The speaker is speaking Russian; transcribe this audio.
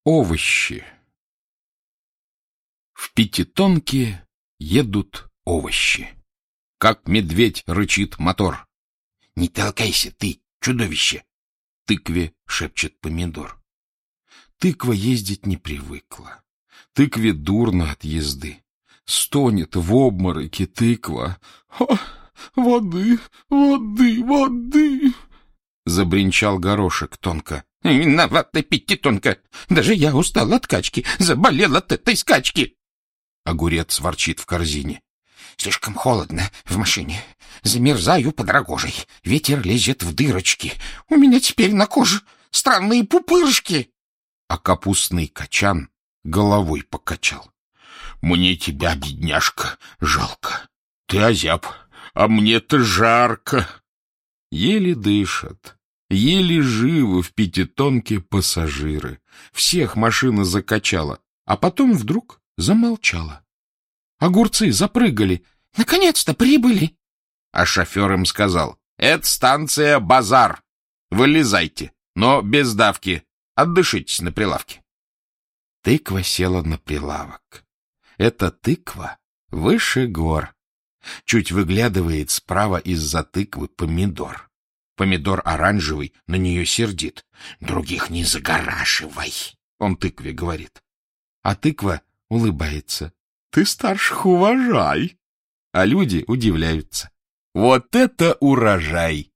Овощи. В Пятитонке едут овощи. Как медведь рычит мотор. «Не толкайся ты, чудовище!» Тыкве шепчет помидор. Тыква ездить не привыкла. Тыкве дурно от езды. Стонет в обмороке тыква. «О, воды, воды, воды!» Забринчал горошек тонко. «Виновата Пятитонка! Даже я устал от качки, заболел от этой скачки!» Огурец ворчит в корзине. «Слишком холодно в машине. Замерзаю под рогожей. Ветер лезет в дырочки. У меня теперь на коже странные пупырышки!» А капустный качан головой покачал. «Мне тебя, бедняжка, жалко. Ты озяб, а мне-то жарко!» Еле дышат, еле живы в Пятитонке пассажиры. Всех машина закачала, а потом вдруг замолчала. Огурцы запрыгали. «Наконец-то прибыли!» А шофер им сказал: «Это станция Базар. Вылезайте, но без давки. Отдышитесь на прилавке». Тыква села на прилавок. Эта тыква выше гор. Чуть выглядывает справа из-за тыквы помидор. Помидор оранжевый на нее сердит. «Других не загорашивай», — он тыкве говорит. А тыква улыбается. «Ты старших уважай». А люди удивляются. Вот это урожай!